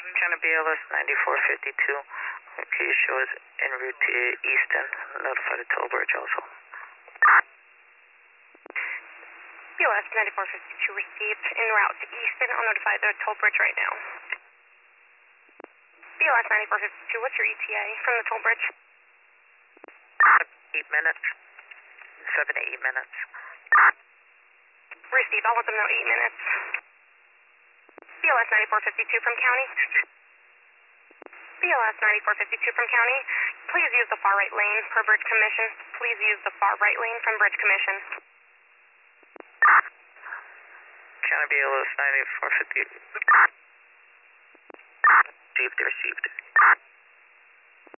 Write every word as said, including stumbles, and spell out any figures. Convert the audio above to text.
County B L S ninety-four fifty-two. Okay, shows en route to Easton. Notify the toll bridge also. B L S ninety-four fifty-two received en route to Easton. I'll notify the toll bridge right now. B L S ninety-four fifty-two, what's your E T A from the toll bridge? Eight minutes. Seven to eight minutes. Received, I'll let them know eight minutes. B L S ninety-four fifty-two from County. B L S ninety-four fifty-two from County. Please use the far right lane per Bridge Commission. Please use the far right lane from Bridge Commission. County B L S ninety-four fifty. Received, received.